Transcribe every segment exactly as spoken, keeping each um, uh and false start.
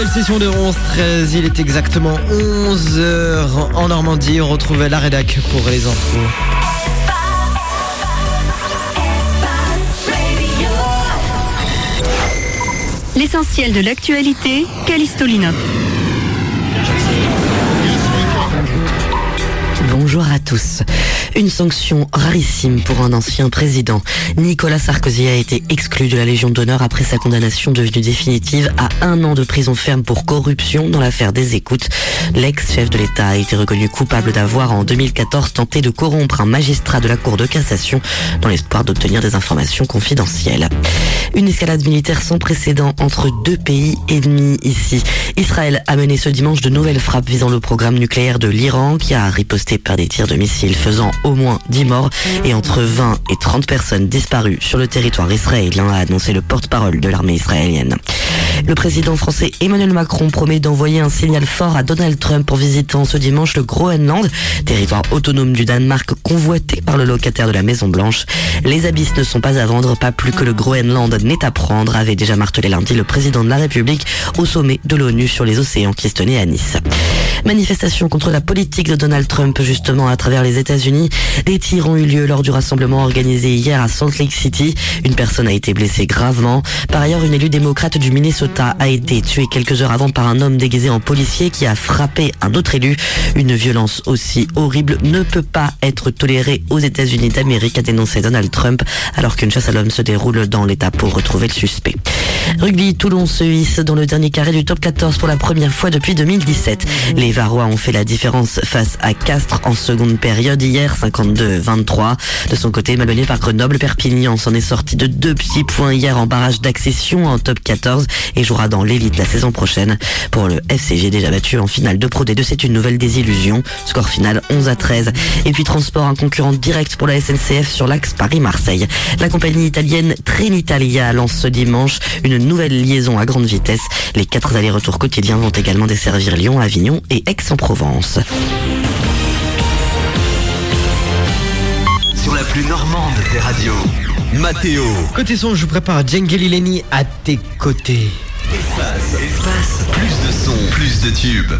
session de onze treize, il est exactement onze heures en Normandie. On retrouve la rédac pour les infos. L'essentiel de l'actualité, Callisto Lino. Bonjour à tous. Une sanction rarissime pour un ancien président. Nicolas Sarkozy a été exclu de la Légion d'honneur après sa condamnation devenue définitive à un an de prison ferme pour corruption dans l'affaire des écoutes. L'ex-chef de l'État a été reconnu coupable d'avoir en deux mille quatorze tenté de corrompre un magistrat de la Cour de cassation dans l'espoir d'obtenir des informations confidentielles. Une escalade militaire sans précédent entre deux pays ennemis ici. Israël a mené ce dimanche de nouvelles frappes visant le programme nucléaire de l'Iran qui a riposté par des tirs de missiles faisant au moins dix morts et entre vingt et trente personnes disparues sur le territoire israélien, a annoncé le porte-parole de l'armée israélienne. Le président français Emmanuel Macron promet d'envoyer un signal fort à Donald Trump en visitant ce dimanche le Groenland, territoire autonome du Danemark convoité par le locataire de la Maison Blanche. Les abysses ne sont pas à vendre, pas plus que le Groenland n'est à prendre, avait déjà martelé lundi le président de la République au sommet de l'ONU sur les océans qui se tenait à Nice. Manifestation contre la politique de Donald Trump justement à travers les États-Unis. Des tirs ont eu lieu lors du rassemblement organisé hier à Salt Lake City. Une personne a été blessée gravement. Par ailleurs, une élue démocrate du Minnesota a été tuée quelques heures avant par un homme déguisé en policier qui a frappé un autre élu. Une violence aussi horrible ne peut pas être tolérée aux États-Unis d'Amérique, a dénoncé Donald Trump, alors qu'une chasse à l'homme se déroule dans l'État pour retrouver le suspect. Rugby, Toulon se hisse dans le dernier carré du top quatorze pour la première fois depuis deux mille dix-sept. Les Varois ont fait la différence face à Castres en seconde période hier, cinquante-deux vingt-trois. De son côté, malmené par Grenoble, Perpignan s'en est sorti de deux petits points hier en barrage d'accession en top quatorze et jouera dans l'élite la saison prochaine. Pour le F C G déjà battu en finale de Pro D deux, c'est une nouvelle désillusion. Score final onze à treize. Et puis transport, un concurrent direct pour la S N C F sur l'axe Paris-Marseille. La compagnie italienne Trenitalia lance ce dimanche une nouvelle liaison à grande vitesse. Les quatre allers-retours quotidiens vont également desservir Lyon, Avignon et Aix-en-Provence. Sur la plus normande des radios, Mathéo. Côté son, je vous prépare Djengeli Lenny à tes côtés. Espace, espace, plus de sons, plus de tubes.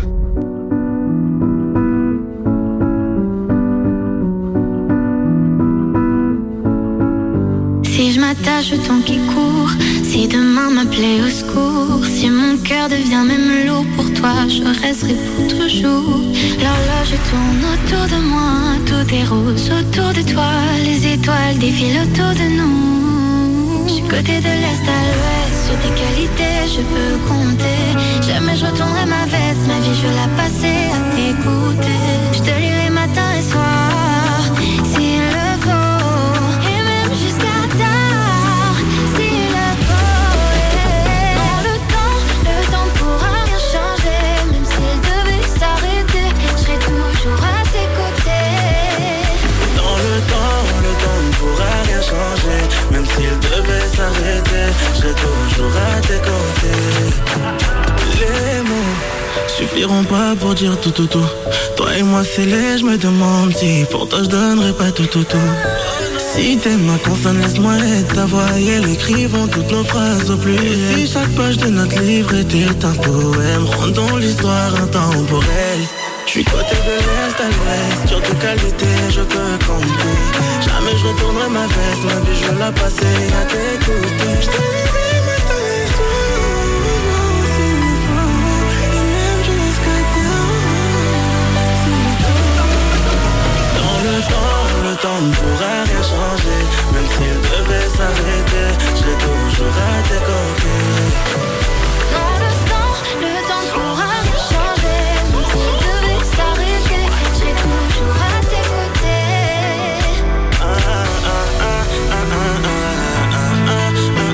Si je m'attache au temps qui court, si demain m'appelait au secours, si mon cœur devient même lourd pour toi, je resterai pour toujours. L'horloge tourne autour de moi, tout est rose autour de toi, les étoiles défilent autour de nous. Je suis côté de l'est à l'ouest, sur tes qualités je peux compter. Jamais je retournerai ma veste, ma vie je veux la passer à t'écouter. Je te lirai matin et soir, s'il le faut, et même jusqu'à tard, s'il le faut. Et dans le temps, le temps ne pourra rien changer, même s'il devait s'arrêter, je serai toujours à tes côtés. Dans le temps, le temps ne pourra rien changer, même s'il devait s'arrêter, je serai toujours à tes côtés. Les mots suffiront pas pour dire tout tout tout. Toi et moi c'est les, je me demande si pour toi je donnerais pas tout tout tout. Si tes mains consonnent, laisse-moi être ta voix et elle écrivons toutes nos phrases au pluriel. Si chaque page de notre livre était un poème, rendons l'histoire intemporelle. Je suis côté de l'est à l'ouest, sur tes qualités je peux compter. Jamais je retournerai ma veste, ma vie je veux la passer à t'écouter. Je te lirai matin et soir, s'il le faut, et même jusqu'à tard, s'il le faut. Dans le temps, le temps ne pourra rien changer, même s'il devait s'arrêter, je serai toujours à tes côtés. Dans le temps, le temps ne pourra rien changer, même s'il devait s'arrêter, je serai toujours à tes côtés. Ah ah ah ah ah ah ah ah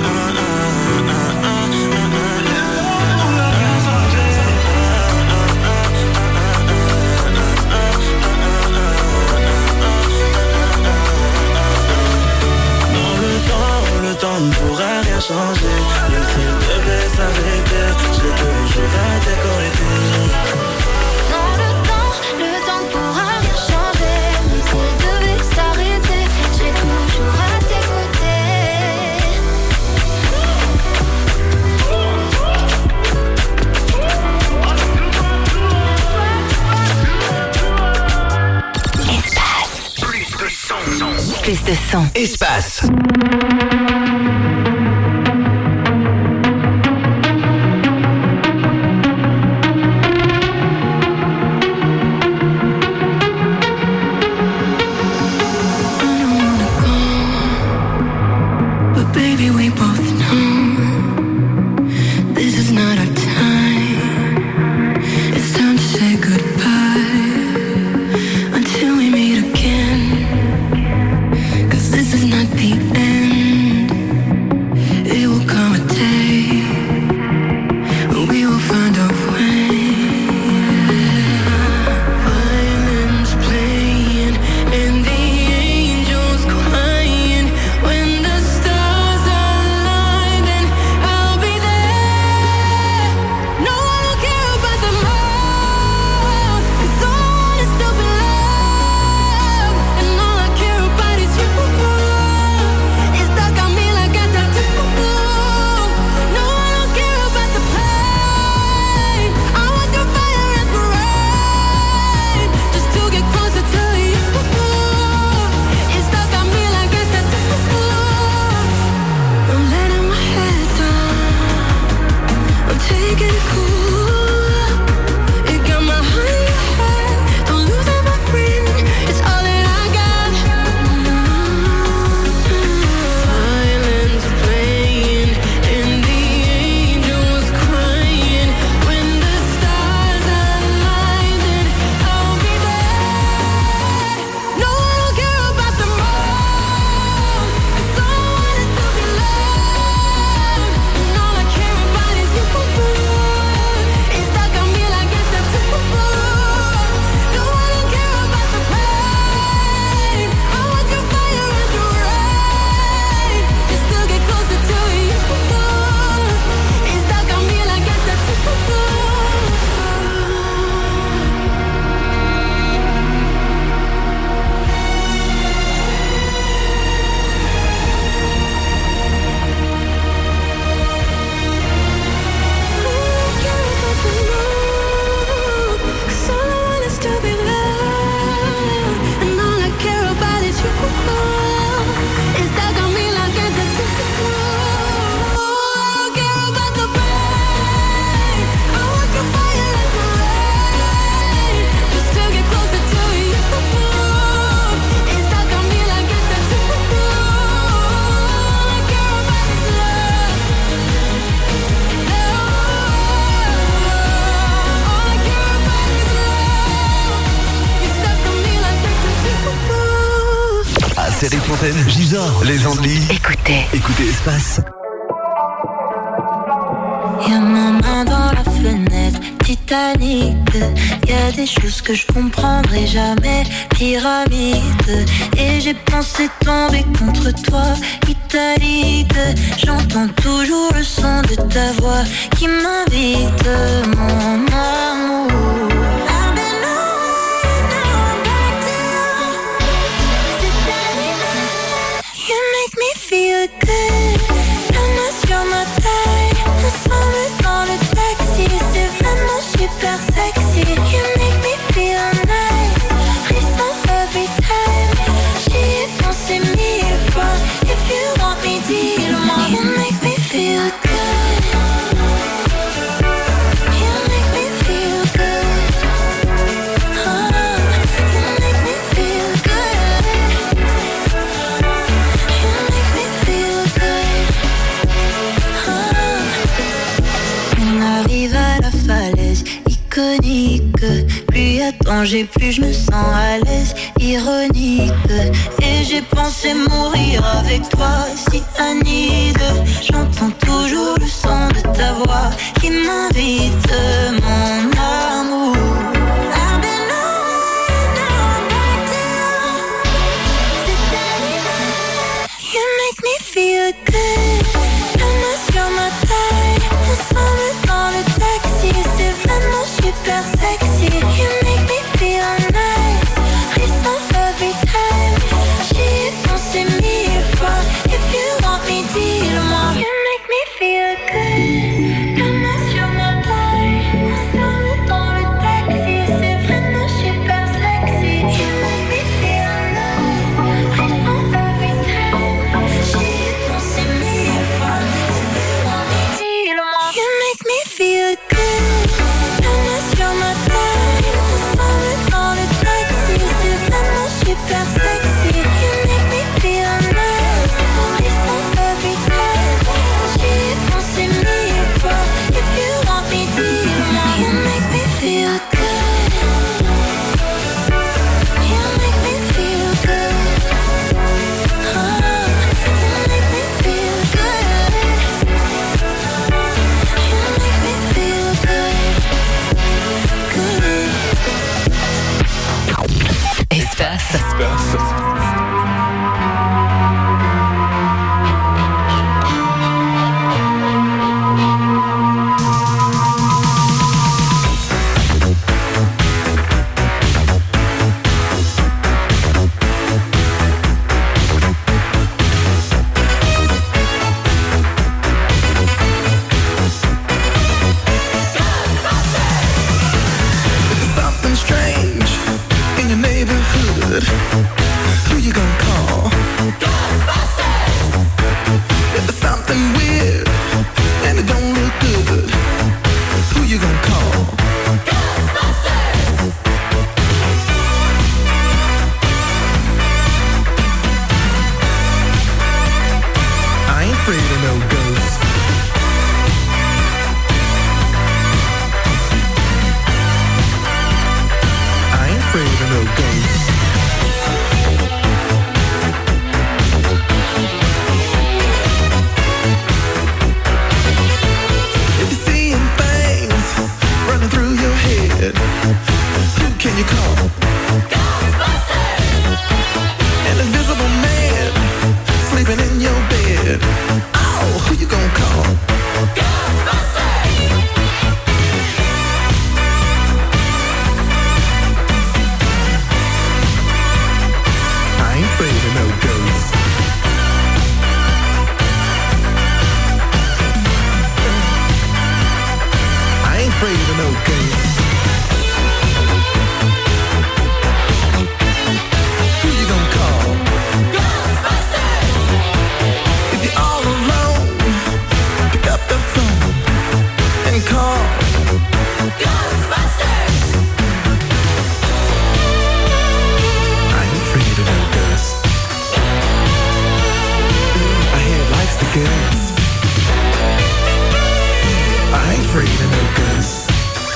le temps ne pourra rien changer, même s'il devait s'arrêter, je serai toujours à tes côtés. Dans le temps, le temps ne pourra rien changer, même s'il devait s'arrêter, je serai toujours à tes côtés. son. Plus de son. Espace. Gisors, les Andelys. Écoutez. Écoutez Espace. Y'a ma main dans la fenêtre, Titanic. Y'a des choses que je comprendrai jamais, pyramide. Et j'ai pensé tomber contre toi, italique. J'entends toujours le son de ta voix qui m'invite, mon amour. Feel good, la main sur ma taille, ensemble dans le taxi, c'est vraiment super sexy. You make me feel nice, frisson every time. J'y ai pensé mille fois, if you want me, dis-le-moi. You make me feel good, you make me feel good, oh, you make me feel good. À la falaise iconique, plus y a danger, plus je me sens à l'aise, ironique. Et j'ai pensé mourir avec toi, si Anide. J'entends toujours le son de ta voix qui m'invite, mon amour. You make me feel good, la main sur ma taille, ensemble dans le taxi, c'est vraiment super sexy. You make me feel nice, frisson every time. J'y ai pensé mille fois, if you want me, dis-le-moi. You make me feel good, la main sur ma taille, ensemble dans le taxi, c'est vraiment super sexy. You make me feel nice, frisson the goods. I ain't afraid of no ghosts.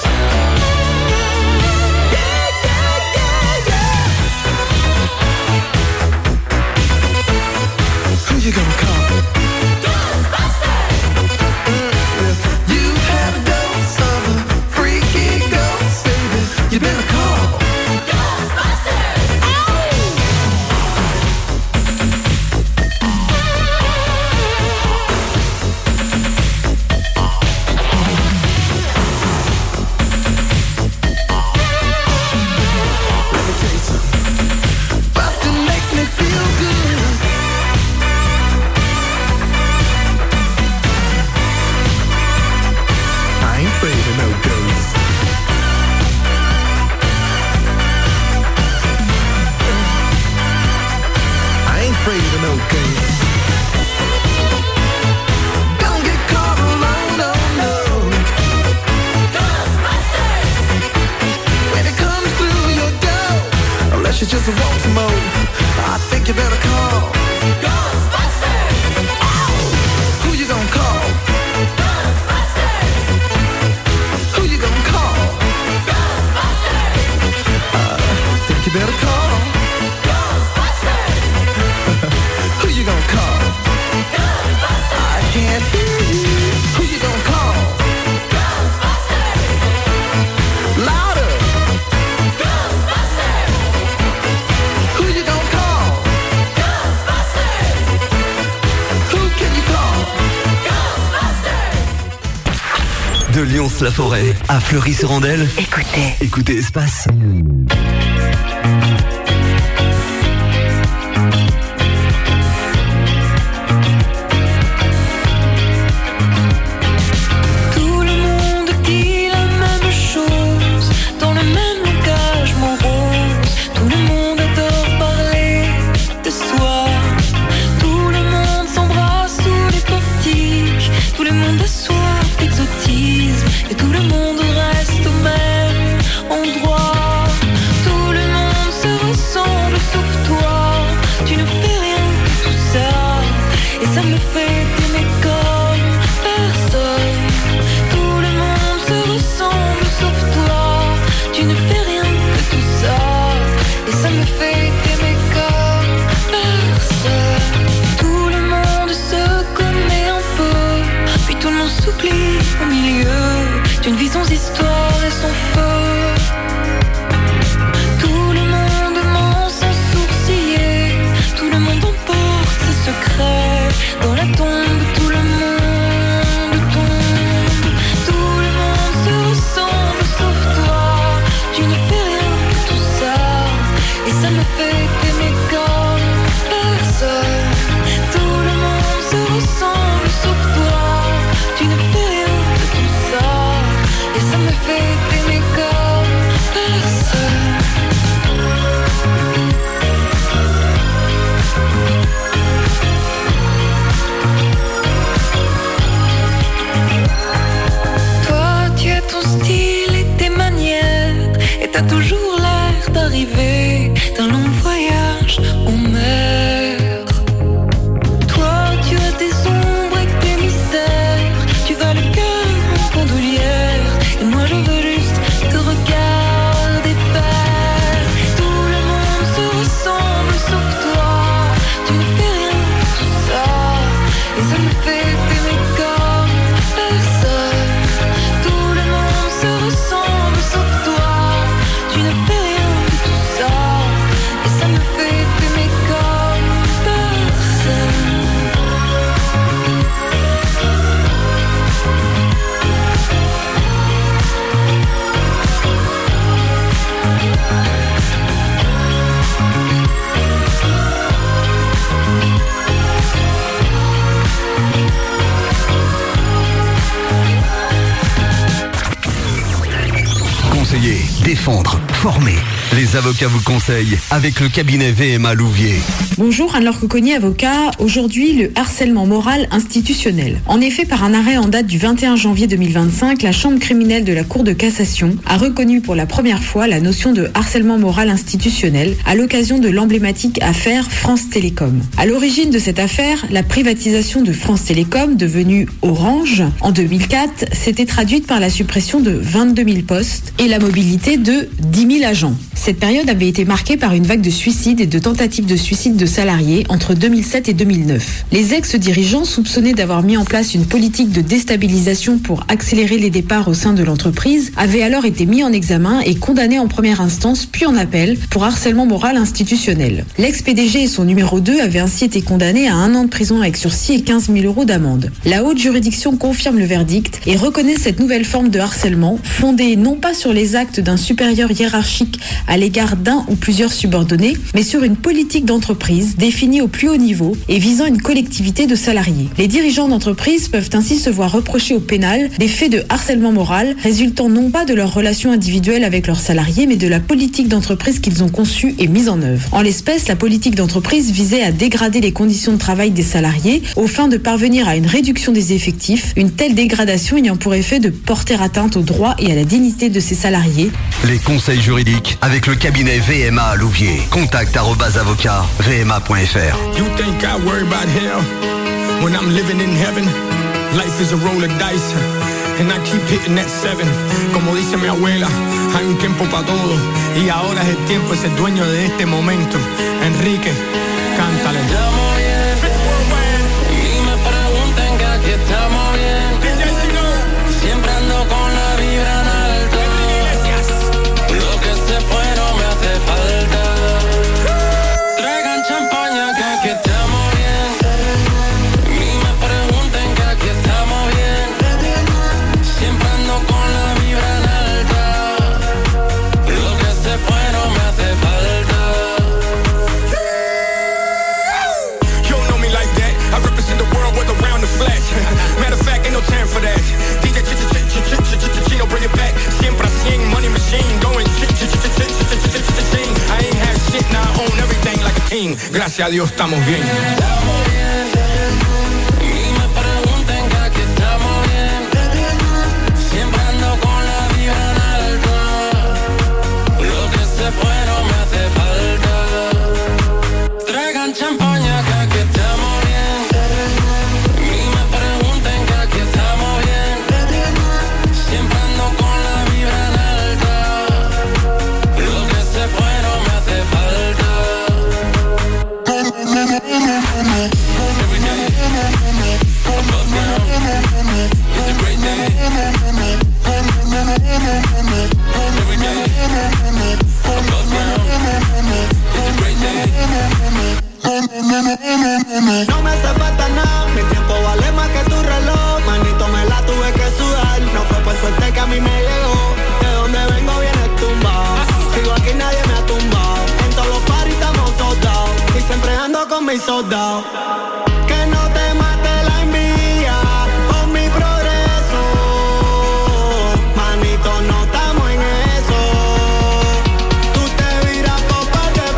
Who you gonna call? Ghostbusters! If you have a dose of a freaky ghost, baby, you better call Ghostbusters! Let me tell you something. Bustin' makes me feel good. I ain't afraid of no ghosts. I ain't afraid of no ghosts. Don't get caught alone, no, no. Ghostbusters! When it comes through your door, unless you just want some more, I think you better call Ghostbusters! Ow! Who you gonna call? Ghostbusters! Who you gonna call? Ghostbusters! I think you better call Ghostbusters! Who you gonna call? Ghostbusters! I can't hear you. Who you gonna call? Ghostbusters! Louder! Ghostbusters! Who you gonna call? Ghostbusters! Who can you call? Ghostbusters! De Lyons-la-Forêt à Fleury-sur-Andelle. Écoutez. Écoutez Espace. Tout le monde dit la même chose, dans le même langage morose. Tout le monde adore parler de soi. Tout le monde s'embrasse sous les portiques. Tout le monde a soif d'exotisme. Et tout le monde reste au même endroit. Tout le monde se ressemble sauf toi. Tu ne fais rien de tout ça. Et ça me fait t'aimer comme personne. Tout le monde se ressemble sauf toi. Tu ne fais rien de tout ça. Et ça me fait t'aimer comme personne. Tout le monde se connaît un peu. Puis tout le monde s'oublie au milieu d'une vie sans histoire et sans feu. Tout le monde ment sans sourciller. Tout le monde emporte ses secrets. Dans la tombe, tout le monde tombe. Tout le monde se ressemble sauf toi. Tu ne fais rien de tout ça. Et ça me fait t'aimer comme personne. Tout le monde se ressemble sauf toi. Tu ne fais rien de tout ça. Et ça me fait t'aimer comme personne. Toi, tu as ton style et tes manières. Et t'as toujours l'air d'arriver d'un long voyage en mer. Toi, tu as des ombres et tes mystères. Tu vas le cœur en bandoulière. Et moi je veux juste te regarder faire. Tout le monde se ressemble sauf toi. Tu ne fais rien de tout ça. Et ça me fait t'aimer comme personne. Tout le monde se ressemble sauf toi. Tu ne fais rien de tout ça. Et ça me fait t'aimer comme personne. Conseiller, défendre, former. Les avocats vous conseillent avec le cabinet V M A Louviers. Bonjour, Anne-Laure Cocogny, avocat. Aujourd'hui, le harcèlement moral institutionnel. En effet, par un arrêt en date du vingt et un janvier deux mille vingt-cinq, la Chambre criminelle de la Cour de cassation a reconnu pour la première fois la notion de harcèlement moral institutionnel à l'occasion de l'emblématique affaire France Télécom. À l'origine de cette affaire, la privatisation de France Télécom, devenue Orange, en deux mille quatre, s'était traduite par la suppression de vingt-deux mille postes et la mobilité de dix mille agents. Cette période avait été marquée par une vague de suicides et de tentatives de suicide de salariés entre deux mille sept et deux mille neuf. Les ex-dirigeants, soupçonnés d'avoir mis en place une politique de déstabilisation pour accélérer les départs au sein de l'entreprise, avaient alors été mis en examen et condamnés en première instance puis en appel pour harcèlement moral institutionnel. L'ex-P D G et son numéro deux avaient ainsi été condamnés à un an de prison avec sursis et quinze mille euros d'amende. La haute juridiction confirme le verdict et reconnaît cette nouvelle forme de harcèlement fondée non pas sur les actes d'un supérieur hiérarchique à l'égard d'un ou plusieurs subordonnés, mais sur une politique d'entreprise définie au plus haut niveau et visant une collectivité de salariés. Les dirigeants d'entreprise peuvent ainsi se voir reprocher au pénal des faits de harcèlement moral résultant non pas de leurs relations individuelles avec leurs salariés, mais de la politique d'entreprise qu'ils ont conçue et mise en œuvre. En l'espèce, la politique d'entreprise visait à dégrader les conditions de travail des salariés aux fins de parvenir à une réduction des effectifs, une telle dégradation ayant pour effet de porter atteinte aux droits et à la dignité de ses salariés. Les conseils juridiques avec le cabinet V M A Louviers. Contact arobase avocat v m a point f r. You think I worry about hell when I'm living in heaven? Life is a roll of dice and I keep hitting that seven. Como dice mi abuela, hay un tiempo para todo y ahora es el tiempo, es el dueño de este momento. Enrique, cántale. Estamos bien y me preguntan que aquí estamos bien. Siempre ando con la vibra en alto. Lo que se fue no me hace falta. Traigan champaña que aquí estamos bien. Y me pregunten que aquí estamos bien. Siempre ando con la vibra en alta. Lo que se fue no me hace falta. You don't know me like that. I represent the world with around the flash. Matter of fact, ain't no time for that. D J ch ch ch ch ch ch ch Chino, bring it back. Siempre a cien, money machine, going ch ch ch ch ch ch ch ch ching. I ain't had shit, now I own everything like a king. Gracias a Dios estamos bien. Estamos bien. Y me pregunten que aquí estamos bien. Siempre ando con la vibra en alto. Lo que se fue no me hace falta. Traigan champaña que aquí estamos bien. Y me pregunten que aquí estamos bien. Siempre ando con la vibra en alta. Lo que se fue no me hace falta. Every day, above ground, it's a great day. Every day, above ground, it's a great day. No me hace falta nada, mi tiempo vale más que tu reloj. Manito, me la tuve que sudar, no fue por suerte que a mí me llegó. De donde vengo viene tumbado, sigo aquí nadie me ha tumbado. En todos los paris estamos soldados, y siempre ando con mis soldados. Que no te mate la envidia por mi progreso. Manito, no estamos en eso. Tú te viras por par de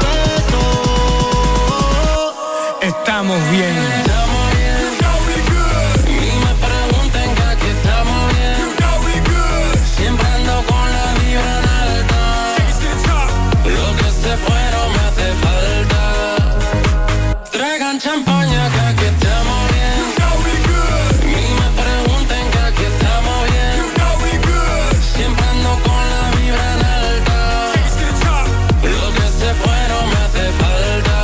pesos. Estamos bien. Estamos bien. Y me pregunten que aquí estamos bien. Siempre ando con la vibra en alta. Lo que se fue no me hace falta. Traigan champaña que aquí estamos bien. Y me pregunten que aquí estamos bien. Siempre ando con la vibra en alta. Lo que se fue no me hace falta.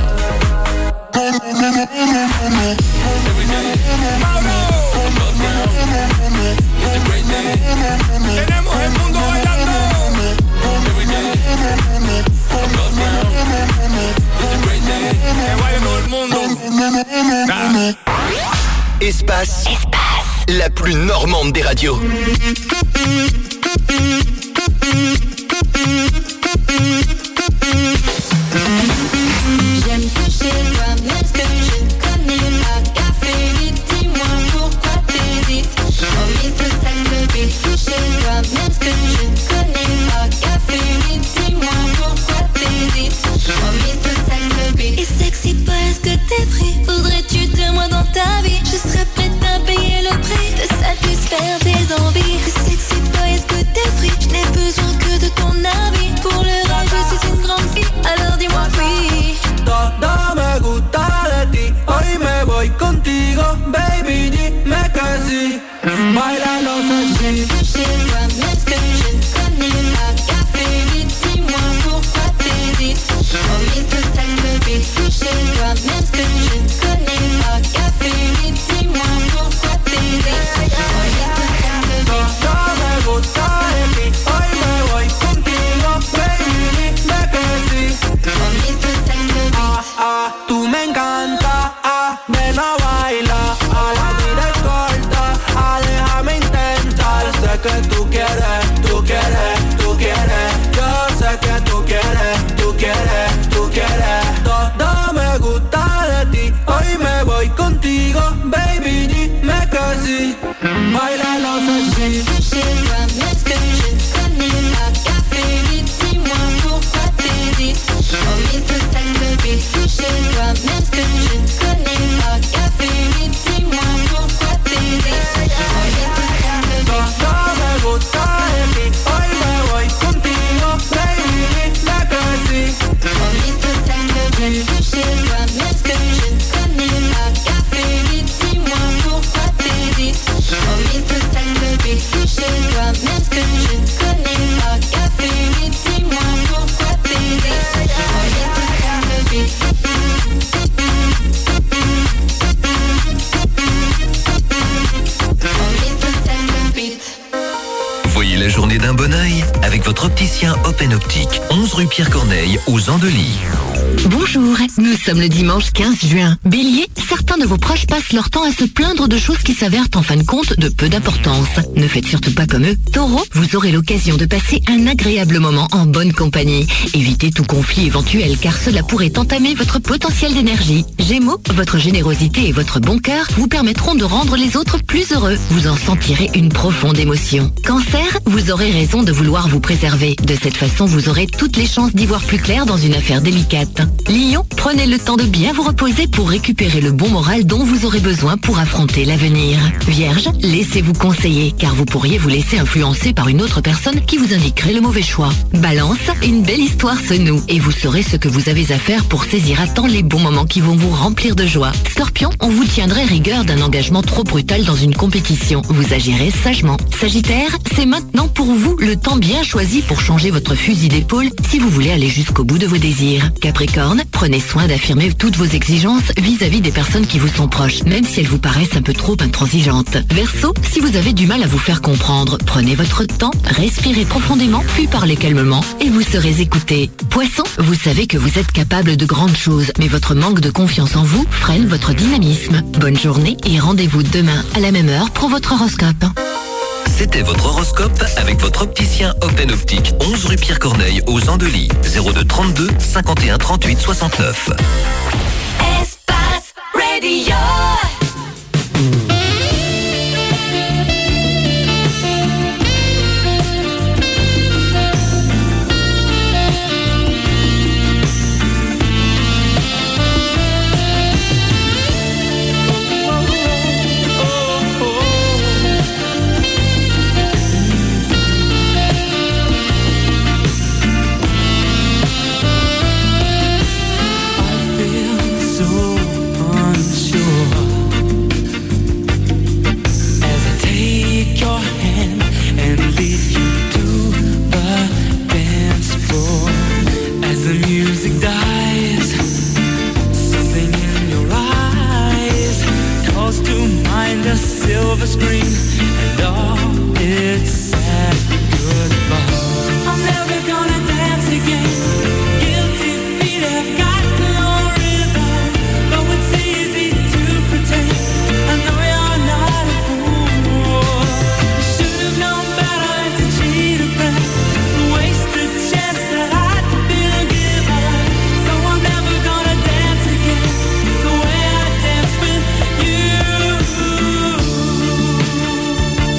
Every day, above ground, it's a great day. Tenemos el mundo bailando. Every day, above ground, it's a great day. Que baile todo el mundo. Ah. Espace. Espace. La plus normande des radios. J'aime toucher toi, même ce que je connais pas. Café, dis-moi pourquoi t'hésites. Oh oui, c'est ça que je veux toucher toi, même ce que je connais pas. Café, dis-moi pourquoi. je serais prête à payer le prix de satisfaire tes envies. Sexy boy, est-ce que t'es free? Je n'ai besoin que de ton avis. Pour le reste, je suis une grande fille, alors dis-moi oui. Todo me gusta de ti, hoy me voy contigo, baby, dime que sí. Bailalo sexy. Chez toi, même ce que je ne connais pas. Café vite, dis-moi pourquoi t'hésites. Oh, mister Sex Beat. Chez toi, même ce que je ne connais pas. Café vite, dis-moi pourquoi t'hésites. Oh, mister Sex Beat. Todo me gusta de ti, hoy me voy contigo, baby, dime que sí. Oh, mister Sex Beat. Ah, ah, tú me encanta, ah, ven a bailar, a la vida es corta, ah, déjame intentar. Sé que tú quieres, tú quieres, tú quieres, yo sé que tú quieres, tú quieres, tú quieres. Todo me gusta de ti, hoy me voy contigo, baby, dime que sí. Bailalo sexy. Chez toi, même ce que je ne connais pas. Café vite, dis-moi pourquoi t'hésites. Oh, mister Sex Beat. Chez toi, même ce que je ne connais pas. Café vite, dis-moi pourquoi t'hésites. Oh, mister Sex Beat. Todo me gusta de ti, hoy me voy contigo, baby, dime que sí. Oh, mister Sex Beat. Chez toi, même ce que je ne connais pas. Café vite, dis-moi pourquoi t'hésites. Oh, mister Sex Beat. Chez toi, même ce que je ne connais pas. Café vite, dis-moi pourquoi t'hésites. Oh, mister Sex Beat. Oh, mister Sex Beat. Voyez la journée d'un bon œil avec votre opticien Open Optique, onze rue Pierre Corneille, aux Andelys. Bonjour, nous sommes le dimanche quinze juin. Bélier, certains de vos proches passent leur temps à se plaindre de choses qui s'avèrent en fin de compte de peu d'importance. Ne faites surtout pas comme eux. Taureau, vous aurez l'occasion de passer un agréable moment en bonne compagnie. Évitez tout conflit éventuel car cela pourrait entamer votre potentiel d'énergie. Gémeaux, votre générosité et votre bon cœur vous permettront de rendre les autres plus heureux. Vous en sentirez une profonde émotion. Cancer, vous aurez raison de vouloir vous préserver. De cette façon, vous aurez toutes les chances d'y voir plus clair dans une affaire délicate. Lion, prenez le temps de bien vous reposer pour récupérer le bon moral dont vous aurez besoin pour affronter l'avenir. Vierge, laissez-vous conseiller car vous pourriez vous laisser influencer par une autre personne qui vous indiquerait le mauvais choix. Balance, une belle histoire se noue et vous saurez ce que vous avez à faire pour saisir à temps les bons moments qui vont vous remplir de joie. Scorpion, on vous tiendrait rigueur d'un engagement trop brutal dans une compétition. Vous agirez sagement. Sagittaire, c'est maintenant pour vous le temps bien choisi pour changer votre fusil d'épaule si vous voulez aller jusqu'au bout de vos désirs. Capricorne, prenez soin d'affirmer toutes vos exigences vis-à-vis des personnes qui vous sont proches, même si elles vous paraissent un peu trop intransigeantes. Verseau, si vous avez du mal à vous faire comprendre, prenez votre temps, respirez profondément, puis parlez calmement et vous serez écouté. Poisson, vous savez que vous êtes capable de grandes choses, mais votre manque de confiance en vous freine votre dynamisme. Bonne journée et rendez-vous demain à la même heure pour votre horoscope. C'était votre horoscope avec votre opticien Open Optique, onze rue Pierre Corneille, aux Andelys. zéro deux trente-deux cinquante et un trente-huit soixante-neuf. Espace Radio. Silver screen and all its sad goodbye. I'm never gonna dance again. Guilty feet have got no rhythm, though it's easy to pretend. I know you're not a fool. You should have known better than to cheat a friend, waste the chance that I'd been given. So I'm never gonna dance again the way I danced with you.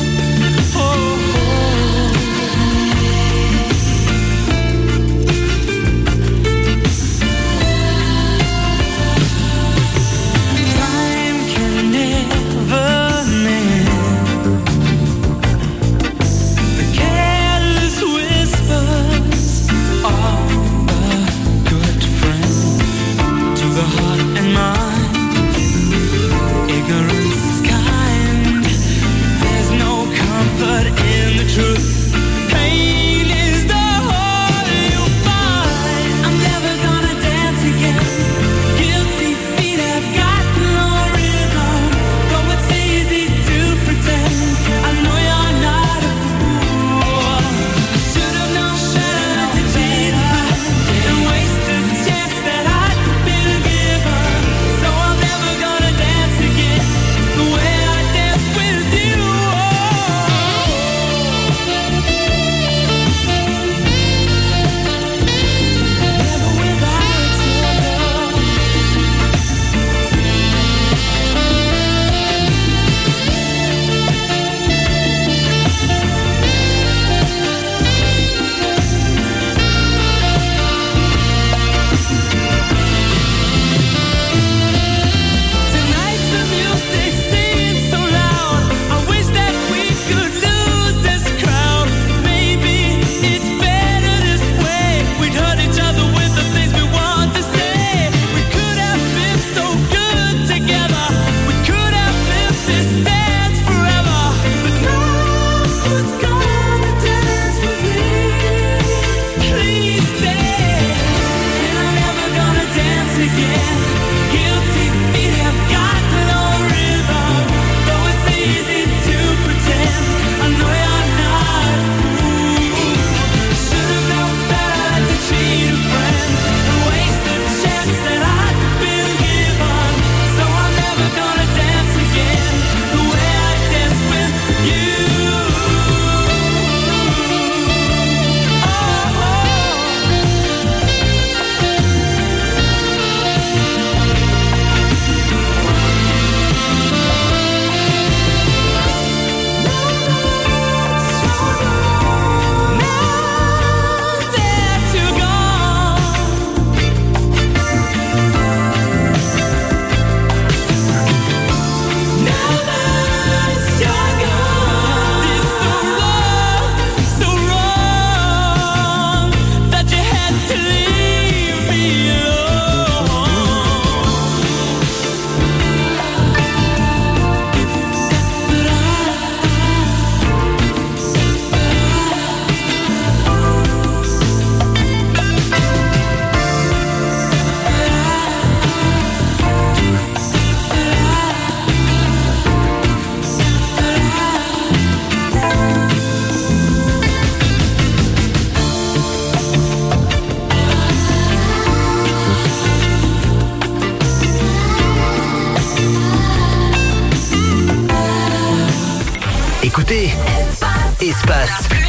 écoutez Espace,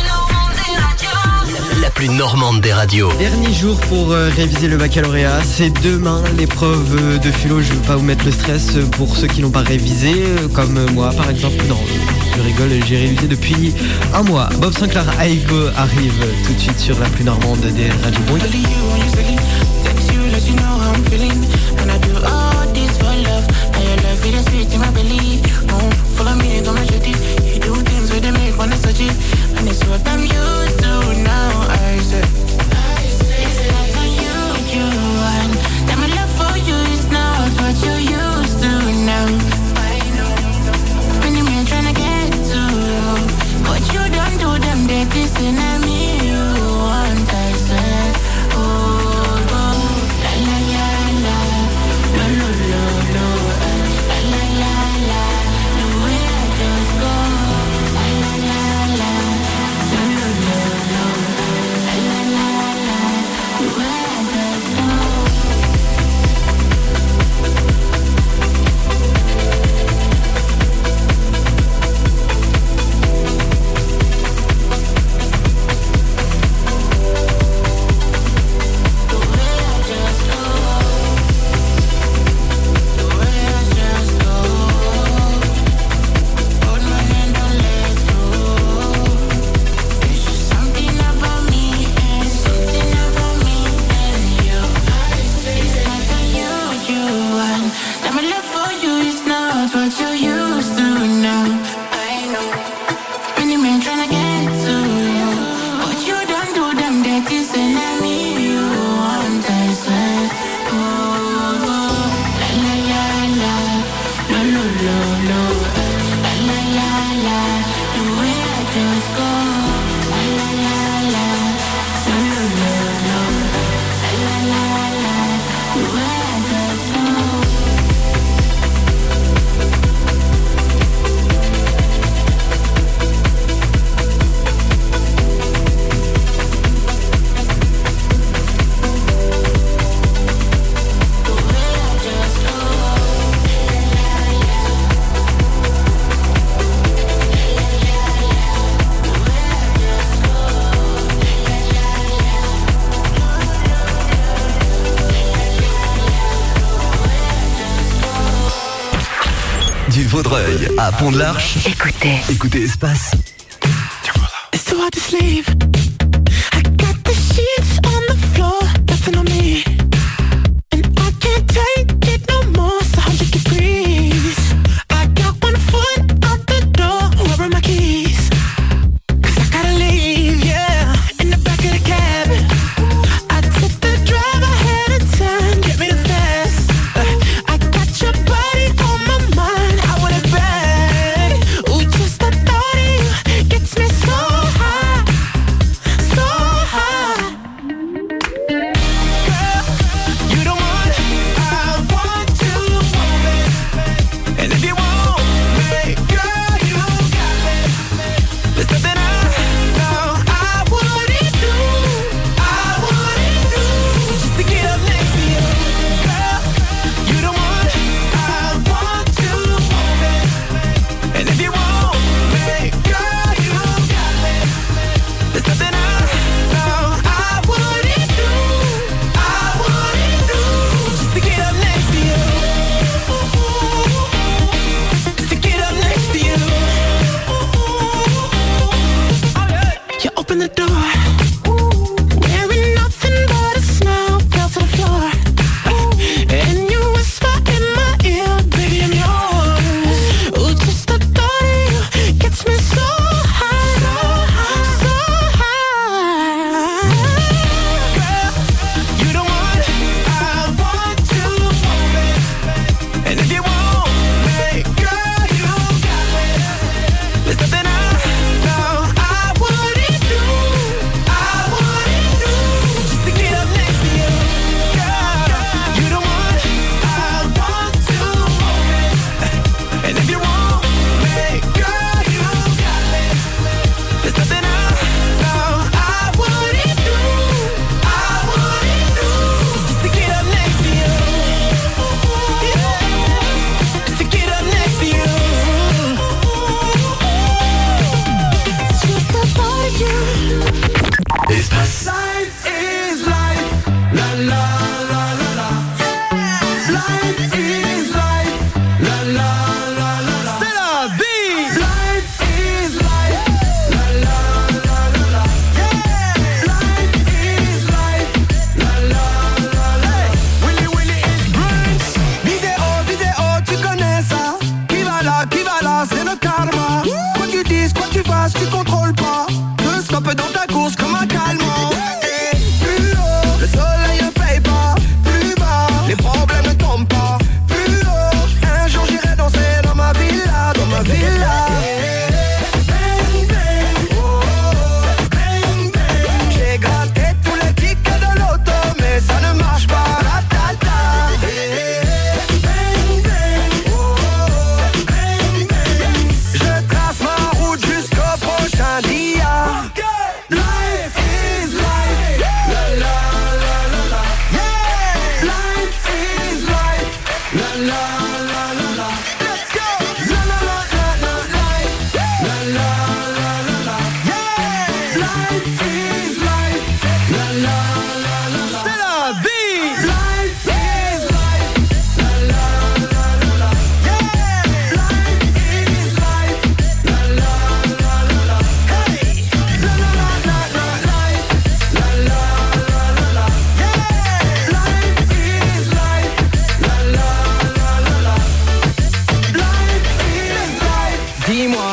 la plus normande des radios. Dernier jour pour euh, réviser le baccalauréat, c'est demain l'épreuve euh, de philo. Je ne vais pas vous mettre le stress euh, pour ceux qui n'ont pas révisé, euh, comme euh, moi par exemple. Non, je rigole, j'ai révisé depuis un mois. Bob Sinclair, I Go arrive tout de suite sur la plus normande des radios. Bon, and it's what I'm used to now. I said, it's like you, you want. That my love for you is not what you used to now. I know when you been trying to get to you, but you don't do them dirty sin at me. You want, I said, oh, oh, la la la la, lo lo lo lo, la la la la, the way I just go. Vaudreuil à Pont-de-l'Arche. Écoutez. Écoutez Espace. It's too hard to sleep. I got the sheets on the floor, nothing on me. And I can't take it no more, it's a hundred degrees. I got one foot out the door, where are my keys? Cause I gotta leave, yeah, in the back of the cab. I took the drive ahead of time, get me the fast. uh, I got your body on my mind, I want it bad. Ooh, just the thought of you gets me so high, so high. Girl, you the one I want to want it. And if you want me, girl, you got me. There's nothing I know I wouldn't do, I wouldn't do, just to get up next to you. Girl, you the one I want to want it. And if you want me, girl, you got me. There's nothing I know I wouldn't do, I wouldn't do, just to get up next to you. Just to get up next to you. You open the door, wearing nothing but a smile, fell to the floor. And you whisper in my ear, baby, I'm yours. Ooh, just the thought of you gets me so high, so high. Girl, you the one I want to want it. And if you want me, girl, you got me. There's nothing I know I wouldn't do,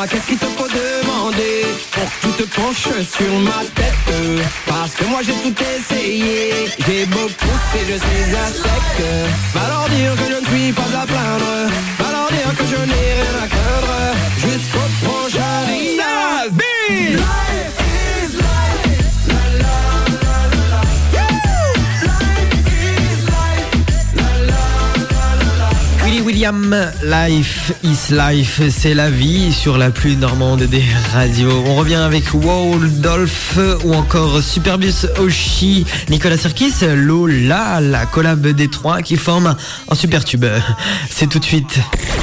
qu'est-ce qu'il te faut demander pour que tu te penches sur ma tête? Parce que moi j'ai tout essayé, j'ai beau pousser, je suis à sec. Va leur dire que je ne suis pas à plaindre, va leur dire que je n'ai rien à craindre, jusqu'au prochain la vie. Life is life, la la la la la. Life is life, la la la la. Willy William, Life is Life, c'est la vie sur la plus normande des radios. On revient avec Waldolf ou encore Superbus Oshi, Nicolas Sirkis, Lola, la collab des trois qui forment un super tube. C'est tout de suite.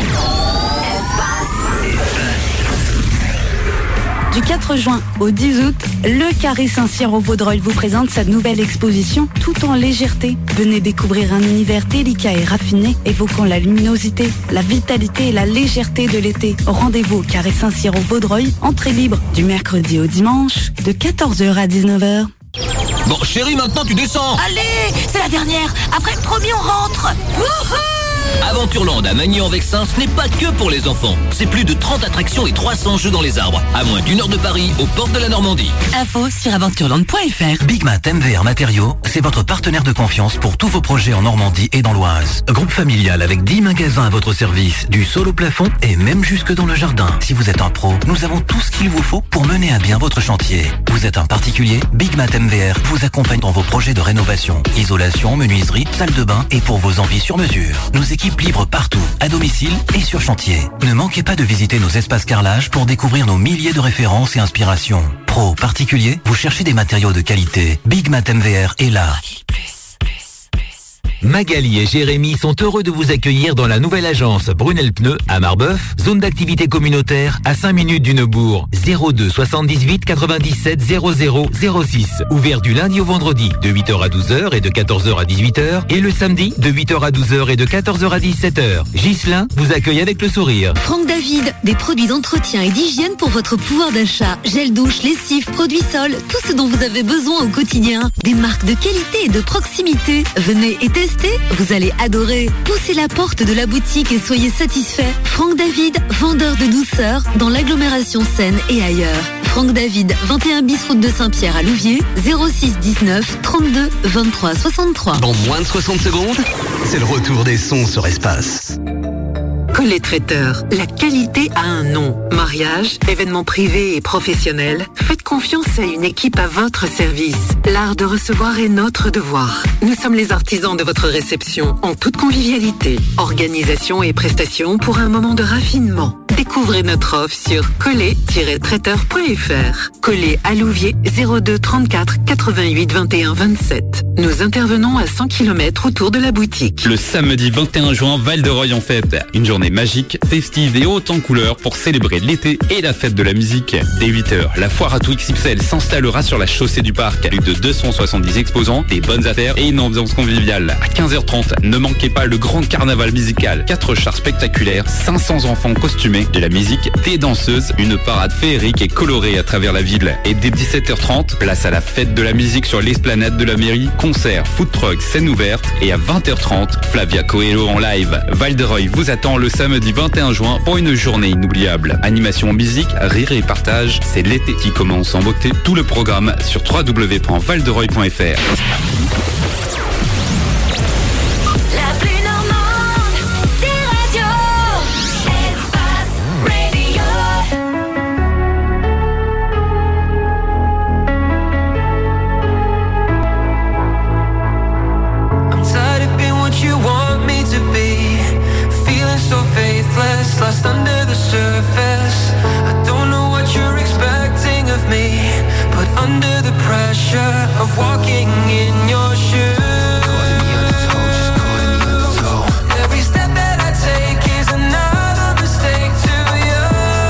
Du quatre juin au dix août, le Carré Saint-Cyr au Vaudreuil vous présente sa nouvelle exposition Tout en légèreté. Venez découvrir un univers délicat et raffiné, évoquant la luminosité, la vitalité et la légèreté de l'été. Rendez-vous au Carré Saint-Cyr au Vaudreuil, entrée libre du mercredi au dimanche, de quatorze heures à dix-neuf heures. Bon, chérie, maintenant tu descends. Allez, c'est la dernière. Après le premier, on rentre. Wouhou! Aventureland à Magny-en-Vexin, ce n'est pas que pour les enfants. C'est plus de trente attractions et trois cents jeux dans les arbres. À moins d'une heure de Paris, aux portes de la Normandie. Info sur aventureland point f r. Big Mat M V R Matériaux, c'est votre partenaire de confiance pour tous vos projets en Normandie et dans l'Oise. Groupe familial avec dix magasins à votre service, du sol au plafond et même jusque dans le jardin. Si vous êtes un pro, nous avons tout ce qu'il vous faut pour mener à bien votre chantier. Vous êtes un particulier, Big Mat M V R vous accompagne dans vos projets de rénovation, isolation, menuiserie, salle de bain et pour vos envies sur mesure. Nos équipes livrent partout, à domicile et sur chantier. Ne manquez pas de visiter nos espaces carrelage pour découvrir nos milliers de références et inspirations. Pro, particulier, vous cherchez des matériaux de qualité. Big Mat M V R est là. Magali et Jérémy sont heureux de vous accueillir dans la nouvelle agence Brunel Pneus à Marbeuf, zone d'activité communautaire à cinq minutes du Neubourg. zéro deux soixante-dix-huit quatre-vingt-dix-sept zéro zéro zéro six. Ouvert du lundi au vendredi de huit heures à douze heures et de quatorze heures à dix-huit heures et le samedi de huit heures à douze heures et de quatorze heures à dix-sept heures. Ghislain vous accueille avec le sourire. Franck David, des produits d'entretien et d'hygiène pour votre pouvoir d'achat. Gel douche, lessive, produits sol, tout ce dont vous avez besoin au quotidien. Des marques de qualité et de proximité. Venez et testez, vous allez adorer. Poussez la porte de la boutique et soyez satisfaits. Franck David, vendeur de douceur dans l'agglomération Seine et ailleurs. Franck David, vingt et un bis route de Saint-Pierre à Louviers, zéro six dix-neuf trente-deux vingt-trois soixante-trois. Dans moins de soixante secondes, c'est le retour des sons sur Espace. Collet Traiteur, la qualité a un nom. Mariage, événements privés et professionnels, faites confiance à une équipe à votre service. L'art de recevoir est notre devoir. Nous sommes les artisans de votre réception, en toute convivialité. Organisation et prestations pour un moment de raffinement. Découvrez notre offre sur collet tiret traiteur point f r. Collet à Louviers, zéro deux trente-quatre quatre-vingt-huit vingt et un vingt-sept. Nous intervenons à cent kilomètres autour de la boutique. Le samedi vingt et un juin, Val-de-Reuil en fête. Une journée magique, festive et haute en couleurs pour célébrer l'été et la fête de la musique. Dès huit heures, la foire à tout X X L s'installera sur la chaussée du parc. Plus de deux cent soixante-dix exposants, des bonnes affaires et une ambiance conviviale. À quinze heures trente, ne manquez pas le grand carnaval musical. Quatre chars spectaculaires, cinq cents enfants costumés, de la musique, des danseuses, une parade féerique et colorée à travers la ville. Et dès dix-sept heures trente, place à la fête de la musique sur l'esplanade de la mairie. Concert, food truck, scène ouverte. Et à vingt heures trente, Flavia Coelho en live. Val-de-Reuil vous attend le samedi vingt et un juin pour une journée inoubliable. Animation, musique, rire et partage, c'est l'été qui commence en beauté. Tout le programme sur w w w point val de reuil point f r. Lost under the surface. I don't know what you're expecting of me, but under the pressure of walking in your shoes, every step that I take is another mistake to you,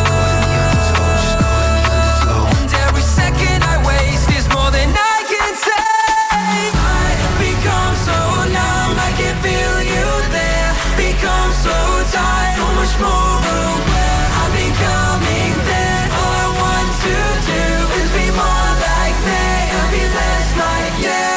and every second I waste is more than I can take. I become so numb, I can feel you there. Become so tired, so much more aware. I'm becoming there. All I want to do is be more like me and be less like you.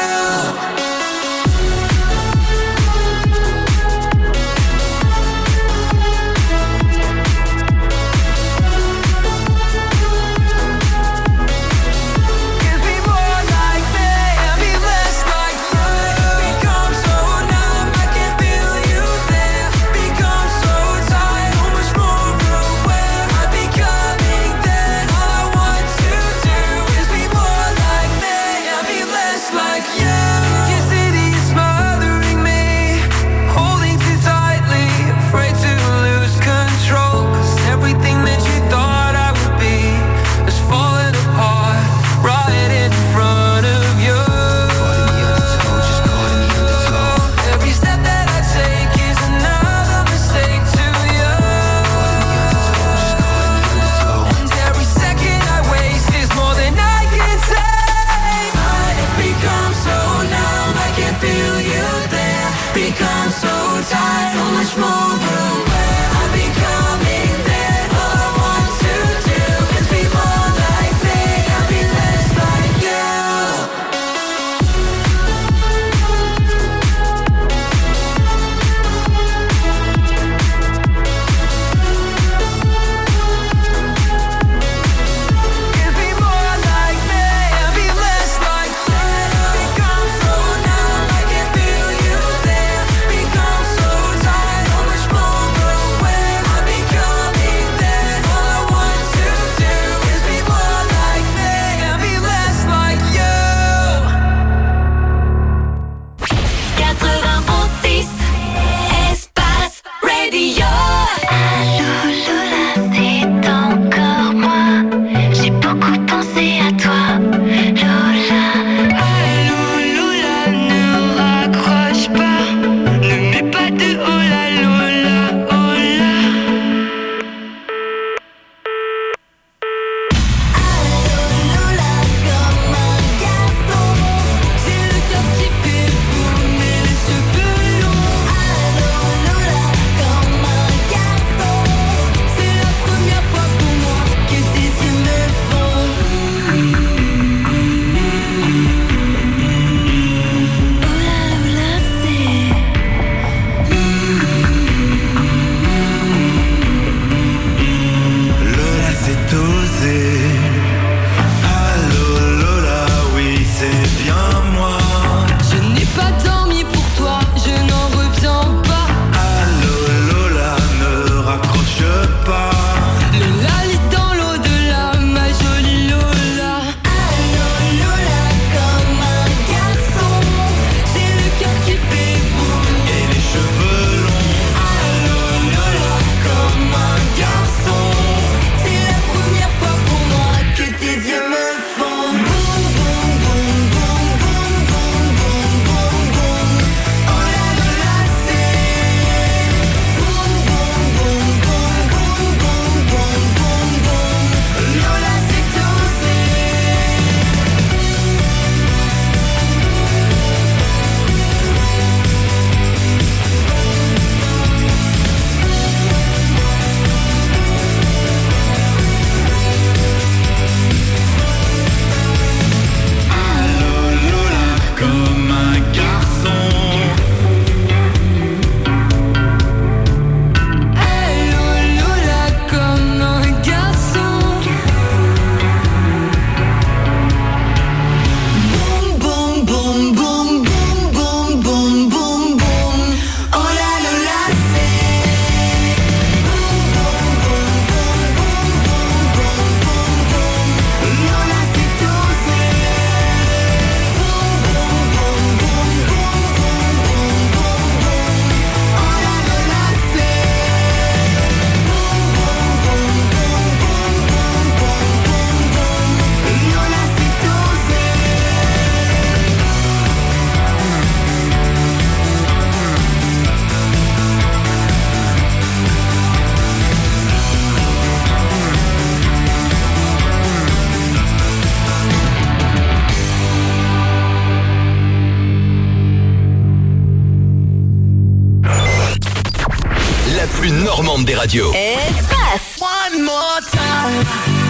normande des radios. Espace. One more time.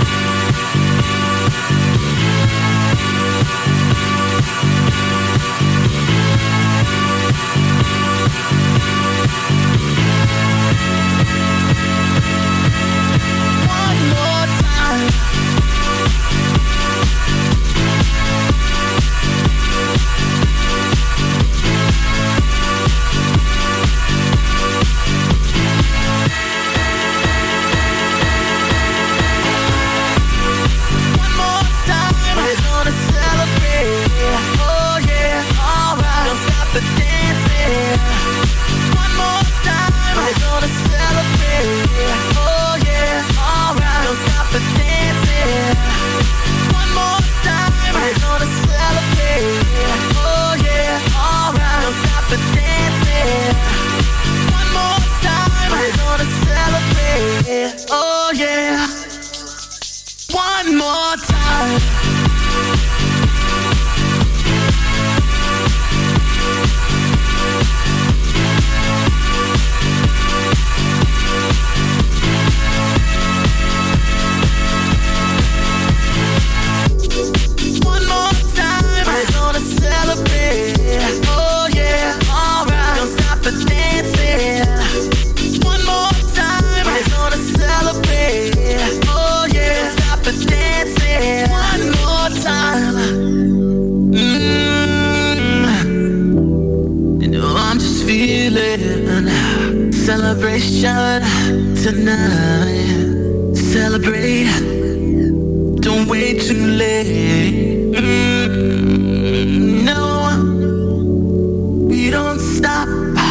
The dancing. One more time, we're gonna celebrate. Oh yeah, alright. Don't stop the dancing. One more time, we're gonna celebrate. Oh yeah, alright. Don't stop the dancing. One more time, we're gonna celebrate. Oh yeah. One more time. Oh yeah, alright. Don't stop the dancing. One more time, we're gonna celebrate. Oh yeah, stop the dancing. One more time. Mm-hmm. You know I'm just feeling celebration tonight. Celebrate. Don't wait too late. Mm-hmm. No. We don't stop.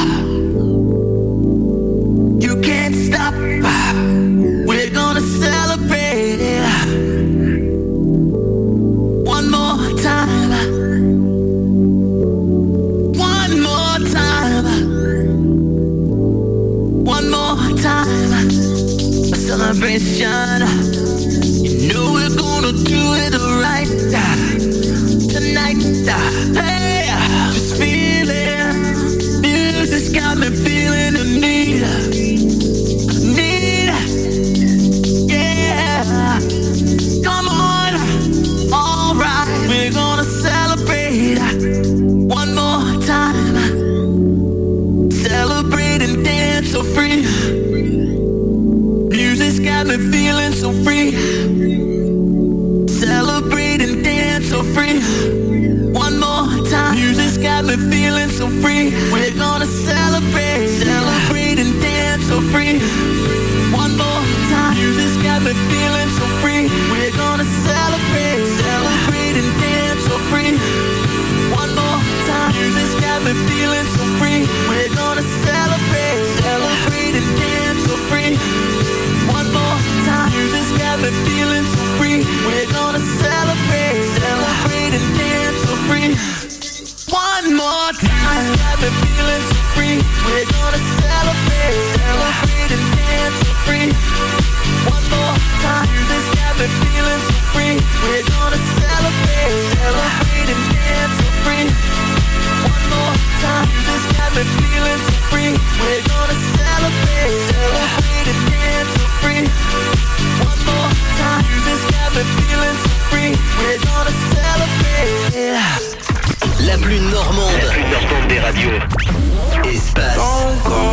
You can't stop. We're gonna celebrate. One more time. One more time. One more time. A celebration. You know we're gonna do it right tonight. Hey, just feel it. Music's got me feeling the need, need, yeah. Come on, alright, we're gonna celebrate one more time. Celebrate and dance so free. Music's got me feeling so free. Celebrate and dance so free. One more time. Music's got me feeling so free. We're gonna celebrate, celebrate and dance so free. One more time. Music's got me feeling so free. We're gonna celebrate, celebrate and dance so free. One more time. Music's got me feeling so free. We're gonna celebrate, celebrate and dance so free. One more time. Music's got me feeling so free. We're gonna celebrate, celebrate and dance so free. One more time. Music's got me feeling so free. We're gonna celebrate, celebrate and dance so free. One more time. Music's got me feeling so free. We're gonna celebrate, celebrate and dance so free. One more time. Music's got me feeling so free. We're gonna celebrate, celebrate and dance so free. One more time. Music's got me feeling so free. We're gonna celebrate. La plus normande, la plus normande des radios. Espace. Don't go.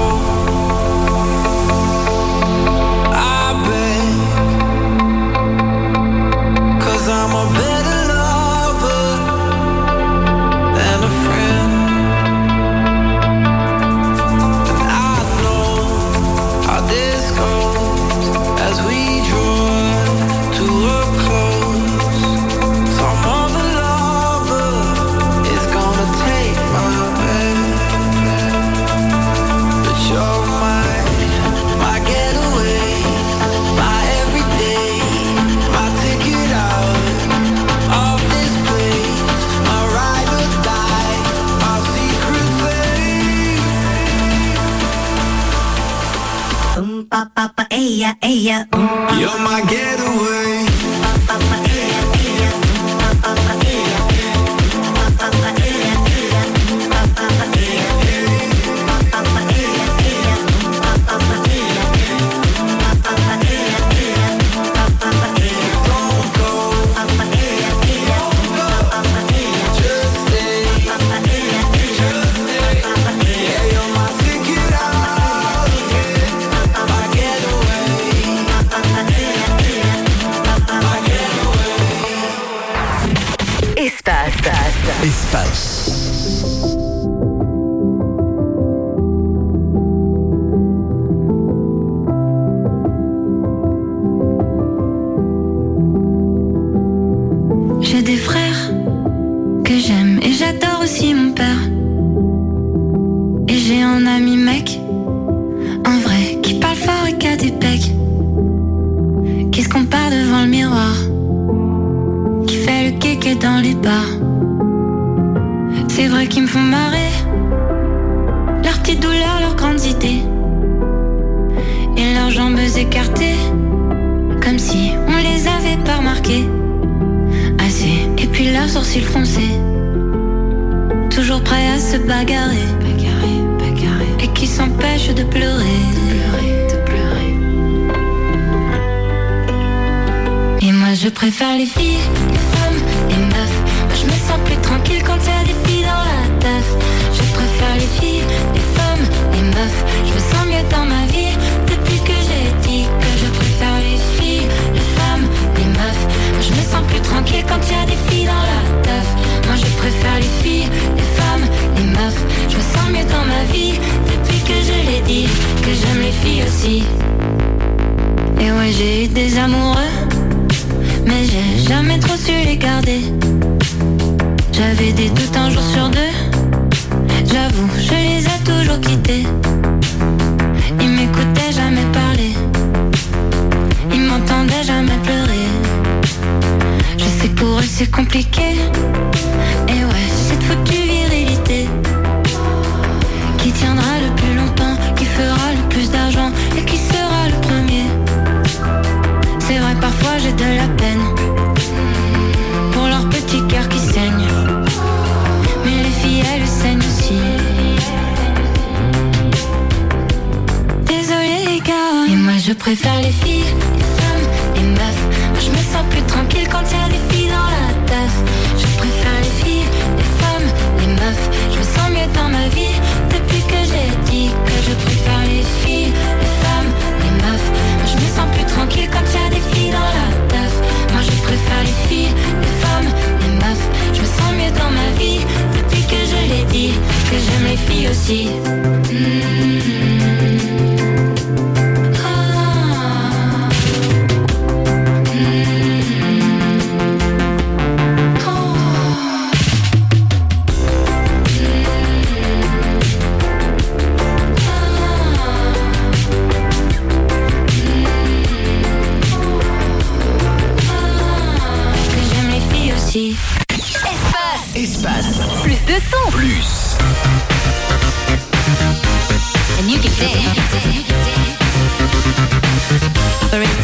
I beg, 'cause I'm a better lover than a friend. And I know how this goes as we draw to a close. Some other lover is gonna take my bed, but you're my, my getaway, my everyday, my ticket out of this place, my ride or die, my secret place. Um pa pa pa eya eya. You're my getaway. Pa pa eya eya. Pa pa eya. Pa pa eya eya. Pa pa eya. Pa pa eya eya. Pa pa eya. dans les bars. C'est vrai qu'ils me font marrer, leurs petites douleurs, leurs grandes idées, et leurs jambes écartées, comme si on les avait pas remarquées. Assez, et puis leurs sourcils froncés, toujours prêts à se bagarrer, bagarrer, bagarrer, et qui s'empêchent de pleurer, de pleurer, de pleurer. Et moi je préfère les filles, les femmes, les meufs. Moi je me sens plus tranquille quand y a des filles dans la teuf. Je préfère les filles, les femmes, les meufs. Je me sens mieux dans ma vie depuis que j'ai dit que je préfère les filles, les femmes, les meufs. Moi je me sens plus tranquille quand y a des filles dans la teuf. Moi je préfère les filles, les femmes, les meufs. Je me sens mieux dans ma vie depuis que je l'ai dit que j'aime les filles aussi. Et ouais, j'ai eu des amoureux, mais j'ai jamais trop su les garder. J'avais des doutes un jour sur deux, j'avoue, je les ai toujours quittés. Ils m'écoutaient jamais parler, ils m'entendaient jamais pleurer. Je sais que pour eux c'est compliqué, et ouais, cette foutue virilité qui tiendra le plus longtemps, qui fera le plus d'argent et qui sera le premier. C'est vrai, parfois j'ai de la peine pour leur petit cœur qui saigne, mais les filles elles saignent aussi. Désolée les gars, et moi je préfère les filles, les femmes, les meufs. Moi je me sens plus tranquille quand y a des filles dans la teuf. Je préfère les filles, les femmes, les meufs. Je me sens mieux dans ma vie depuis que j'ai dit que je préfère les filles, les femmes, les meufs. Moi je me sens plus tranquille quand y a des filles dans la teuf. Moi je préfère les filles, les femmes, les meufs. Je me sens mieux dans ma vie depuis que je l'ai dit que j'aime les filles aussi. Mmh. Espace. Espace. Plus de son. Plus. And you can dance.